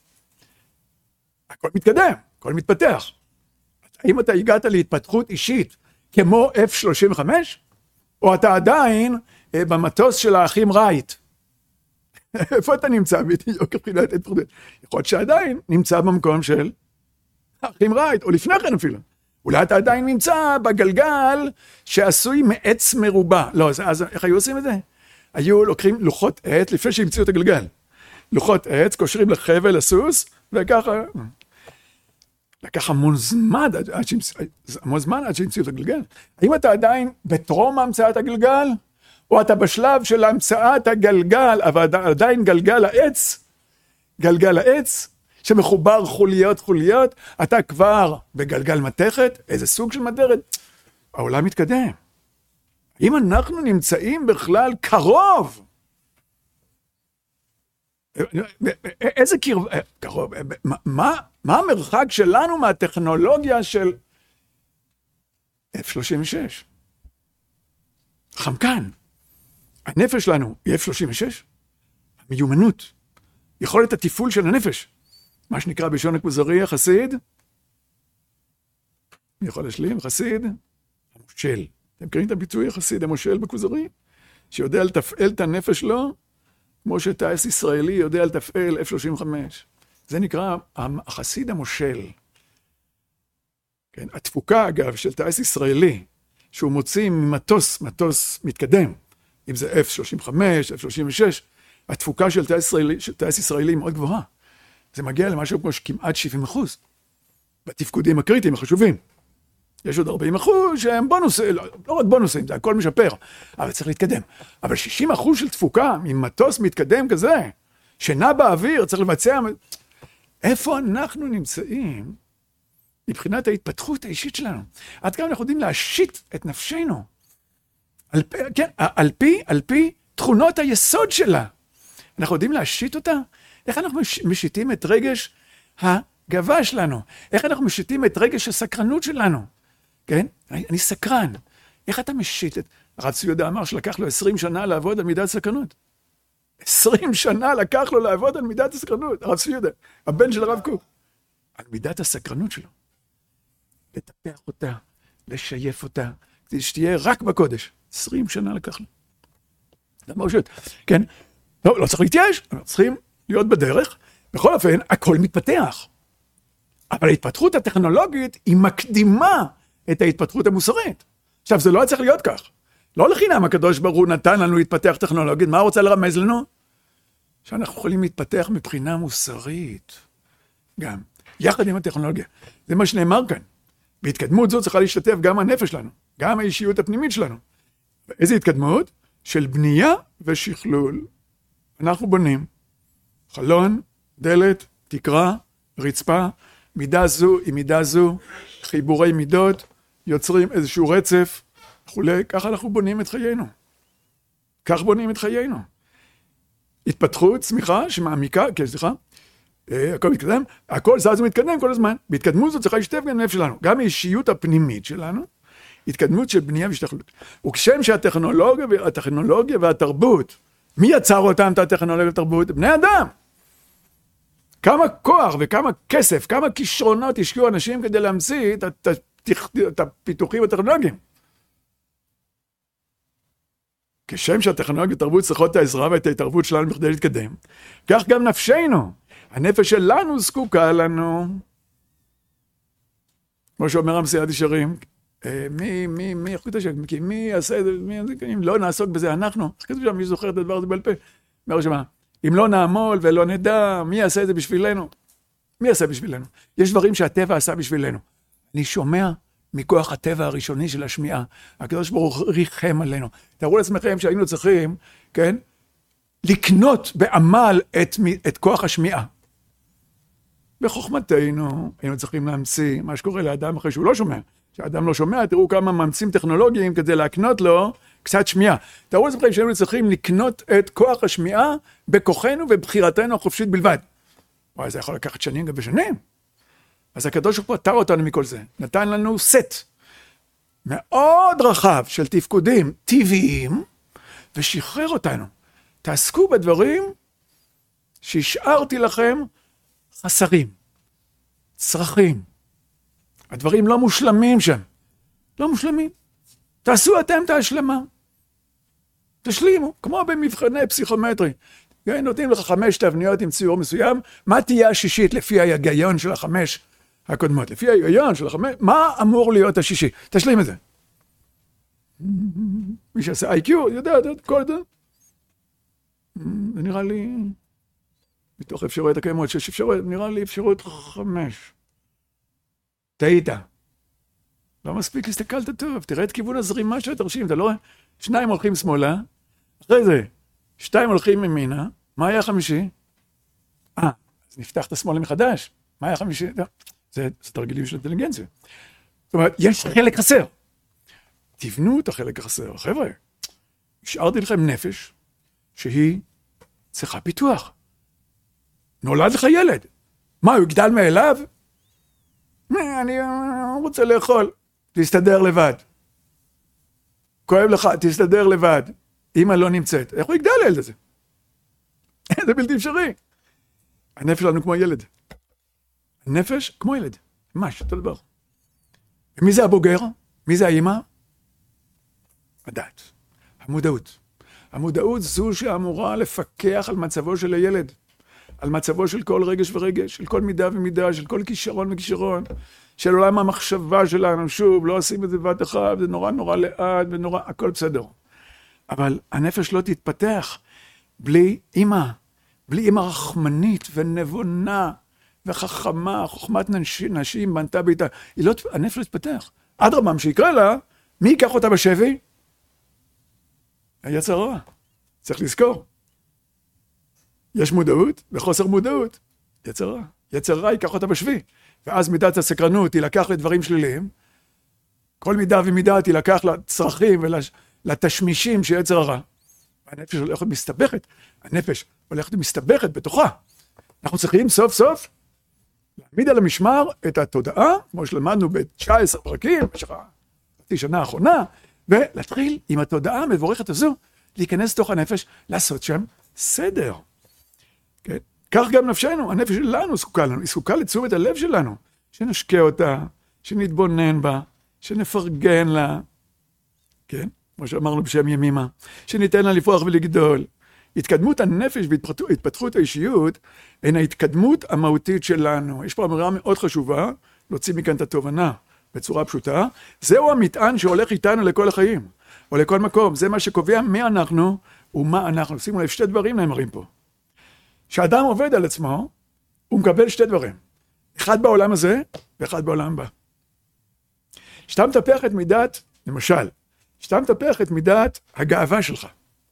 הכל מתקדם, הכל מתפתח. האם אתה הגעת להתפתחות אישית כמו F-35, או אתה עדיין במטוס של האחים רייט? איפה אתה נמצא? בדיוק מבחינת התפתחות. יכול להיות שעדיין נמצא במקום של האחים רייט, או לפני כן אפילו. אולי אתה עדיין נמצא בגלגל שעשוי מעץ מרובע. לא, אז איך היו עושים את זה? היו לוקחים לוחות עץ, לפני שהמציאו את הגלגל. לוחות עץ, קושרים לחבל הסוס, וככה... לקח המון זמן עד שהמציאו את הגלגל. האם אתה עדיין בטרום המצאת הגלגל, או אתה בשלב של המצאת הגלגל, אבל עדיין גלגל העץ, שמחובר חוליות, אתה כבר בגלגל מתכת, איזה סוג של מתכת? העולם מתקדם. האם אנחנו נמצאים בכלל קרוב? איזה קרוב? מה המרחק שלנו מהטכנולוגיה של F-36? חמקן. הנפש שלנו היא F-36? המיומנות. יכולת התפעול של הנפש. מה שנקרא בלשון הכוזרי, חסיד. מי יכול להשלים? חסיד המושל. אתם מכירים את הביטוי החסיד המושל בכוזרי? שיודע לתפעל את הנפש שלו, כמו שטייס ישראלי יודע לתפעל F-35. זה נקרא החסיד המושל. כן? התפוקה, אגב, של טייס ישראלי, שהוא מוציא ממטוס מתקדם, אם זה F-35, F-36, התפוקה של טייס ישראלי מאוד גבוהה. זה מגיע למשהו כמו כמעט 70%. בתפקודים הקריטיים החשובים. יש עוד 40% שהם בונוסים, לא רק בונוסים, זה הכל משפר, אבל צריך להתקדם. אבל 60% של תפוקה ממטוס מתקדם כזה, שנע באוויר, צריך לבצע... איפה אנחנו נמצאים מבחינת ההתפתחות האישית שלנו? עד כמה אנחנו יודעים להשית את נפשנו על פי תכונות היסוד שלה. אנחנו יודעים להשית אותה? איך אנחנו משיתים את רגש הגאווה שלנו? איך אנחנו משיתים את רגש הסקרנות שלנו? כן? אני סקרן. איך אתה משית את... הרב צבי יהודה אמר שלקח לו 20 שנה לעבוד על מידת סקרנות. 20 שנה לקח לו לעבוד על מידת הסקרנות. הרב צבי יהודה, הבן של הרב קוק. על מידת הסקרנות שלו. לטפח אותה, לשייף אותה, כדי שתהיה רק בקודש. 20 שנה לקח לו. זה מרשות. כן? לא צריך להתייאש, אנחנו צריכים להיות בדרך. בכל אופן, הכל מתפתח. אבל ההתפתחות הטכנולוגית היא מקדימה את ההתפתחות המוסרית. עכשיו, זה לא צריך להיות כך. לא לחינם הקדוש ברוך הוא נתן לנו להתפתח טכנולוגית, מה הוא רוצה לרמז לנו? שאנחנו יכולים להתפתח מבחינה מוסרית, גם, יחד עם הטכנולוגיה. זה מה שנאמר כאן. בהתקדמות זו צריכה להשתתף גם הנפש שלנו, גם האישיות הפנימית שלנו. איזה התקדמות? של בנייה ושכלול. אנחנו בונים חלון, דלת, תקרה, רצפה, מידה זו עם מידה זו, חיבורי מידות, יוצרים איזשהו רצף, וכולי. ככה אנחנו בונים את חיינו. כך בונים את חיינו. התפתחות, צמיחה, שמעמיקה, סליחה, הכל מתקדם, הכל זז ומתקדם כל הזמן. בהתקדמות זו צריכה להשתתף גם נפש שלנו, גם האישיות הפנימית שלנו, התקדמות של בנייה והשתכלות. וכשם שהטכנולוגיה והתרבות, מי יצר אותם את הטכנולוגיה והתרבות? בני אדם. כמה כוח וכמה כסף, כמה כישרונות השקיעו אנשים כדי להמציא את הפיתוחים הטכנולוגיים. כשם שהטכנולוגיה והתרבות צריכות את העזרה ואת ההתערבות שלנו בכדי להתקדם, כך גם נפשנו, הנפש שלנו זקוקה לנו. כמו שאומר המסילת ישרים, מי יעשה את זה, אם לא נעסוק בזה אנחנו, כתוב שם, מי זוכר את הדבר הזה בעל פה, אומר שמה, אם לא נעמול ולא נדע, מי יעשה את זה בשבילנו? מי יעשה בשבילנו? יש דברים שהטבע עשה בשבילנו. אני שומע מכוח הטבע הראשוני של השמיעה. הקדוש ברוך הוא ריחם עלינו. תארו לעצמכם שהיינו צריכים, כן, לקנות בעמל את כוח השמיעה. בחוכמתנו היינו צריכים להמציא מה שקורה לאדם אחרי שהוא לא שומע. כשאדם לא שומע, תראו כמה מאמצים טכנולוגיים כדי להקנות לו קצת שמיעה. תארו לעצמכם שהיינו צריכים לקנות את כוח השמיעה בכוחנו ובחירתנו החופשית בלבד. וואי, זה יכול לקחת שנים גם בשנים. אז הקדוש ברוך הוא פטר אותנו מכל זה. נתן לנו סט מאוד רחב של תפקודים טבעיים, ושחרר אותנו. תעסקו בדברים שהשארתי לכם חסרים, צרכים. הדברים לא מושלמים שם. לא מושלמים. תעשו אתם את ההשלמה. תשלימו, כמו במבחני פסיכומטרי. נותנים לך 5 תבניות עם ציור מסוים, מה תהיה השישית לפי ההיגיון של 5 הקודמות? לפי ההיגיון של 5, מה אמור להיות השישי? תשלים את זה. מי שעשה IQ, יודע, כל זה. זה נראה לי, מתוך אפשרויות הקיימות, 6 אפשרויות, נראה לי אפשרויות 5. טעית. לא מספיק, הסתכלת טוב, תראה את כיוון הזרימה של התרשים, אתה לא רואה? 2 הולכים שמאלה, אחרי זה 2 הולכים ימינה, מה היה חמישי? אז נפתח את השמאלה מחדש, מה היה חמישי? זה תרגילים של אינטליגנציה. זאת אומרת, יש חלק חסר. תבנו את החלק החסר. חבר'ה, השארתי לכם נפש שהיא צריכה פיתוח. נולד לך ילד. מה, הוא יגדל מאליו? אני רוצה לאכול. תסתדר לבד. כואב לך, תסתדר לבד. אמא לא נמצאת. איך הוא יגדל לילד הזה? זה בלתי אפשרי. הנפש שלנו כמו ילד. הנפש כמו ילד. ממש, אותו דבר. ומי זה הבוגר? מי זה האמא? הדעת. המודעות. המודעות זו שאמורה לפקח על מצבו של הילד. על מצבו של כל רגש ורגש, של כל מידה ומידה, של כל כישרון וכישרון, של עולם המחשבה שלנו. שוב, לא עושים את זה בבת אחת, זה נורא נורא לאט ונורא, הכל בסדר. אבל הנפש לא תתפתח בלי אמא, בלי אמא רחמנית ונבונה וחכמה, חוכמת נשים בנתה ביתה. הנפש לא תתפתח. עד רמם שיקרא לה, מי ייקח אותה בשבי? היצר הרע. צריך לזכור. יש מודעות וחוסר מודעות. יצר רע. יצר רע ייקח אותה בשבי. ואז מידת הסקרנות תילקח לדברים שליליים. כל מידה ומידה תילקח לצרכים ולתשמישים של יצר הרע. הנפש הולכת מסתבכת. הנפש הולכת מסתבכת בתוכה. אנחנו צריכים סוף סוף להעמיד על המשמר את התודעה, כמו שלמדנו ב-19 פרקים, במשך החצי שנה האחרונה, ולהתחיל עם התודעה המבורכת הזו, להיכנס לתוך הנפש, לעשות שם סדר. כן? כך גם נפשנו, הנפש שלנו זקוקה לנו, היא זקוקה לתשומת הלב שלנו, שנשקע אותה, שנתבונן בה, שנפרגן לה, כן? כמו שאמרנו בשם ימימה, שניתן לה לפרוח ולגדול. התקדמות הנפש והתפתחות האישיות הן ההתקדמות המהותית שלנו. יש פה אמירה מאוד חשובה, להוציא מכאן את התובנה בצורה פשוטה. זהו המטען שהולך איתנו לכל החיים. או לכל מקום. זה מה שקובע מי אנחנו ומה אנחנו. שימו לב, שתי דברים נאמרים פה. כשאדם עובד על עצמו, הוא מקבל שתי דברים. אחד בעולם הזה, ואחד בעולם הבא. כשאתה מטפח את מידת, למשל, כשאתה מטפח את מידת הגאווה שלך,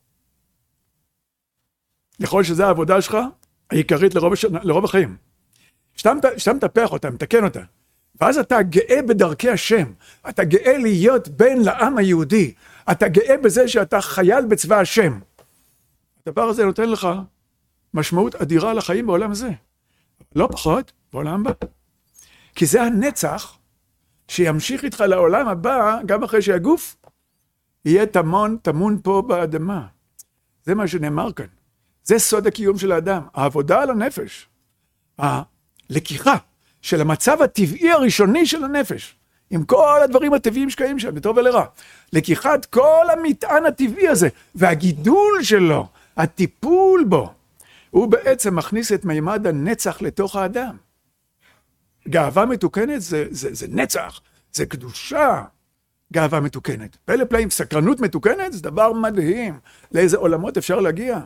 יכול שזה העבודה שלך, העיקרית לרוב החיים. כשאתה מטפח אותה, מתקן אותה, ואז אתה גאה בדרכי השם, אתה גאה להיות בן לעם היהודי, אתה גאה בזה שאתה חייל בצבא השם. הדבר הזה נותן לך משמעות אדירה לחיים בעולם הזה. לא פחות, בעולם הבא. כי זה הנצח שימשיך איתך לעולם הבא, גם אחרי שהגוף יהיה טמון פה באדמה. זה מה שנאמר כאן. זה סוד הקיום של האדם. העבודה על הנפש. הלקיחה של המצב הטבעי הראשוני של הנפש. עם כל הדברים הטבעיים שקיים שם, לטוב ולרע. לקיחת כל המטען הטבעי הזה, והגידול שלו, הטיפול בו, הוא בעצם מכניס את מימד הנצח לתוך האדם. גאווה מתוקנת זה נצח, זה קדושה. גאווה מתוקנת. פלא פלאים, סקרנות מתוקנת זה דבר מדהים. לאיזה עולמות אפשר להגיע.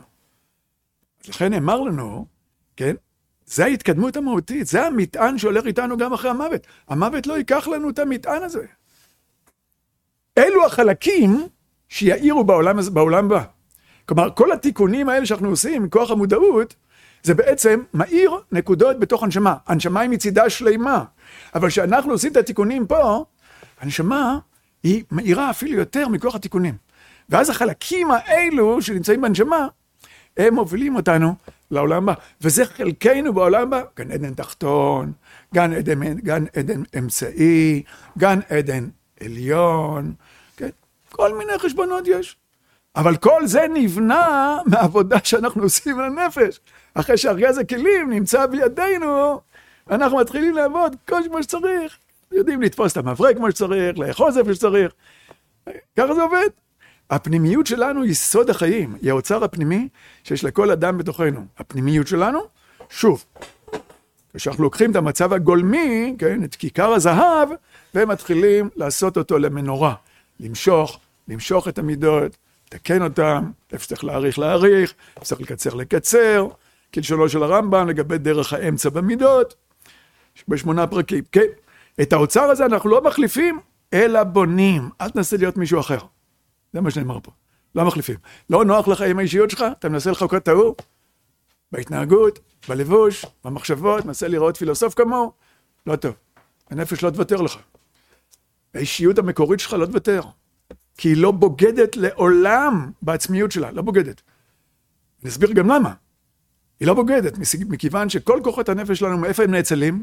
לכן אמר לנו, כן, זה ההתקדמות המהותית, זה המטען שהולך איתנו גם אחרי המוות. המוות לא ייקח לנו את המטען הזה. אלו החלקים שיעירו בעולם הבא. כלומר, כל התיקונים האלה שאנחנו עושים מכוח המודעות, זה בעצם מאיר נקודות בתוך הנשמה. הנשמה היא מצידה שלמה. אבל כשאנחנו עושים את התיקונים פה, הנשמה היא מאירה אפילו יותר מכוח התיקונים. ואז החלקים האלו שנמצאים בנשמה, הם מובילים אותנו לעולם הבא. וזה חלקנו בעולם הבא, גן עדן תחתון, גן עדן אמצעי, גן עדן עליון, כן? כל מיני חשבונות יש. אבל כל זה נבנה מהעבודה שאנחנו עושים על הנפש. אחרי שארגז הכלים נמצא בידינו, אנחנו מתחילים לעבוד כמו שצריך. יודעים לתפוס את המברק כמו שצריך, לאחוז איפה שצריך. ככה זה עובד. הפנימיות שלנו היא סוד החיים, היא האוצר הפנימי שיש לכל אדם בתוכנו. הפנימיות שלנו, שוב, כשאנחנו לוקחים את המצב הגולמי, כן, את כיכר הזהב, ומתחילים לעשות אותו למנורה. למשוך את המידות, לתקן אותם, איפה שצריך להאריך, צריך לקצר, כלשונו של הרמב"ם לגבי דרך האמצע במידות, ב8 פרקים. כן, את האוצר הזה אנחנו לא מחליפים, אלא בונים. אל תנסה להיות מישהו אחר. זה מה שנאמר פה. לא מחליפים. לא נוח לך עם האישיות שלך, אתה מנסה לחוקות את ההוא, בהתנהגות, בלבוש, במחשבות, מנסה לראות פילוסוף כמוהו, לא טוב. הנפש לא תוותר לך. האישיות המקורית שלך לא תוותר. כי היא לא בוגדת לעולם בעצמיות שלה, לא בוגדת. נסביר גם למה. היא לא בוגדת, מכיוון שכל כוחות הנפש שלנו, מאיפה הם נאצלים?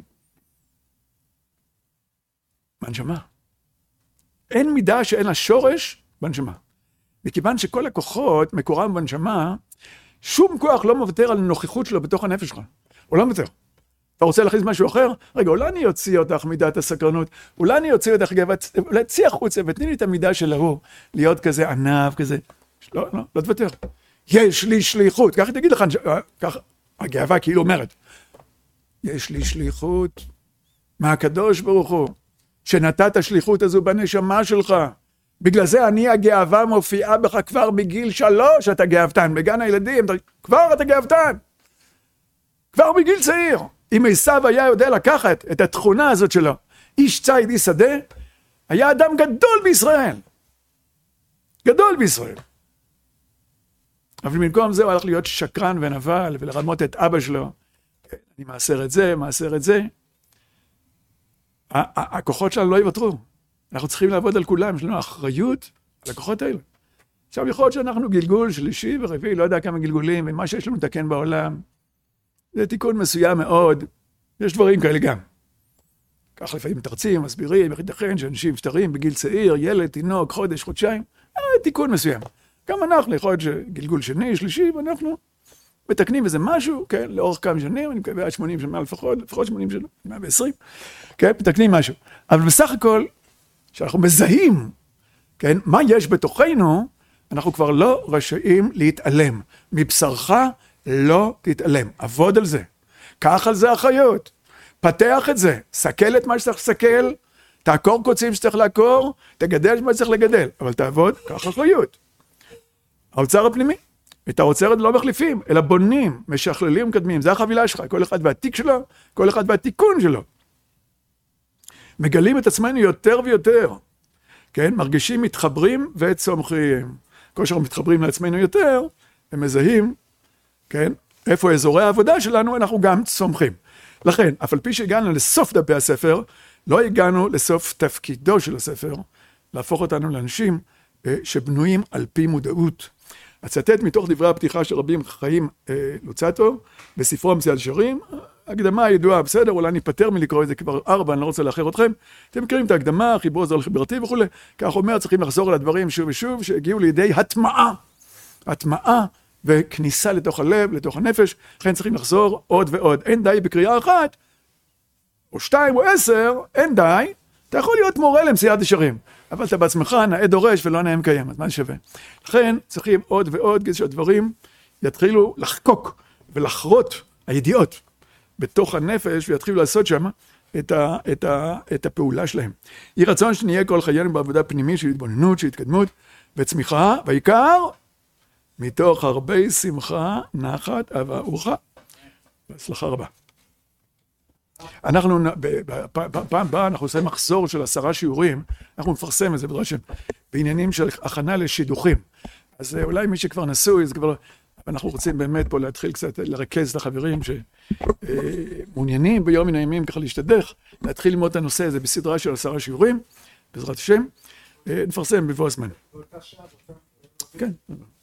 בנשמה. אין מידה שאין לה שורש בנשמה. מכיוון שכל הכוחות מקורם בנשמה, שום כוח לא מוותר על הנוכחות שלו בתוך הנפש שלך. הוא לא מוותר. אתה רוצה להכניס משהו אחר? רגע, אולי אני אוציא אותך מידת הסקרנות, אולי אני אוציא אותך גאוות, אולי צי החוצה ותני לי את המידה של ההוא, להיות כזה ענב, כזה. לא תוותר. יש לי שליחות. ככה תגיד לך, ככה, הגאווה כאילו אומרת, יש לי שליחות מהקדוש ברוך הוא, שנתת השליחות הזו בנשמה שלך. בגלל זה הגאווה מופיעה בך כבר בגיל 3, אתה גאוותן, בגן הילדים, כבר אתה גאוותן. כבר בגיל צעיר. אם עשיו היה יודע לקחת את התכונה הזאת שלו, איש ציד איש שדה, היה אדם גדול בישראל. גדול בישראל. אבל במקום זה הוא הלך להיות שקרן ונבל, ולרמות את אבא שלו. אני מאסר את זה, מאסר את זה. הכוחות שלנו לא יוותרו. אנחנו צריכים לעבוד על כולם, יש לנו אחריות על הכוחות האלה. עכשיו יכול להיות שאנחנו גלגול שלישי ורביעי, לא יודע כמה גלגולים, ומה שיש לנו לתקן בעולם, זה תיקון מסוים מאוד, יש דברים כאלה גם. כך לפעמים תרצים, מסבירים, איך ייתכן שאנשים מפטרים בגיל צעיר, ילד, תינוק, חודש, חודשיים, תיקון מסוים. גם אנחנו, יכול להיות שגלגול שני, שלישי, ואנחנו מתקנים איזה משהו, כן, לאורך כמה שנים, אני מקווה עד 80 שנה לפחות 80 שנה, 120, כן, מתקנים משהו. אבל בסך הכל, שאנחנו מזהים, כן, מה יש בתוכנו, אנחנו כבר לא רשאים להתעלם. מבשרך לא תתעלם. עבוד על זה. קח על זה אחריות. פתח את זה. סכל את מה שצריך לסכל. תעקור קוצים שצריך לעקור, תגדל מה שצריך לגדל, אבל תעבוד, קח אחריות. האוצר הפנימי, את האוצרת לא מחליפים, אלא בונים, משכללים, מקדמים, זה החבילה שלך, כל אחד והתיק שלו, כל אחד והתיקון שלו. מגלים את עצמנו יותר ויותר, כן? מרגישים, מתחברים וצומחים. כל שאנחנו מתחברים לעצמנו יותר, הם מזהים, כן? איפה אזורי העבודה שלנו, אנחנו גם צומחים. לכן, אף על פי שהגענו לסוף דפי הספר, לא הגענו לסוף תפקידו של הספר, להפוך אותנו לאנשים שבנויים על פי מודעות. אצטט מתוך דברי הפתיחה של רבי חיים לוצאטו, בספרו המציאת שרים, הקדמה הידועה, בסדר, אולי ניפטר מלקרוא את זה כבר 4, אני לא רוצה לאחר אתכם. אתם מכירים את ההקדמה, החיבור הזה לחיברתי וכו'. כך אומר, צריכים לחזור על הדברים שוב ושוב, שהגיעו לידי הטמעה וכניסה לתוך הלב, לתוך הנפש, לכן צריכים לחזור עוד ועוד. אין די בקריאה אחת, או 2 או 10, אין די, אתה יכול להיות מורה למציאת ישרים, אבל אתה בעצמך נאה דורש ולא נאה מקיים, אז מה שווה? לכן צריכים עוד ועוד כדי שהדברים יתחילו לחקוק ולחרות הידיעות בתוך הנפש, ויתחילו לעשות שם את הפעולה שלהם. יהי רצון שנהיה כל חיינו בעבודה פנימית של התבוננות, של התקדמות וצמיחה, והעיקר מתוך הרבה שמחה, נחת, אהבה ורוחה. בהצלחה רבה. אנחנו, בפעם הבאה אנחנו עושים מחזור של 10 שיעורים, אנחנו נפרסם את זה בדרשם, בעניינים של הכנה לשידוכים. אז אולי מי שכבר נשוי, זה כבר, אנחנו רוצים באמת פה להתחיל קצת לרכז את החברים שמעוניינים ביום מן הימים ככה להשתדך, להתחיל ללמוד את הנושא הזה בסדרה של 10 שיעורים, בעזרת השם, נפרסם בבוא הזמן. כן.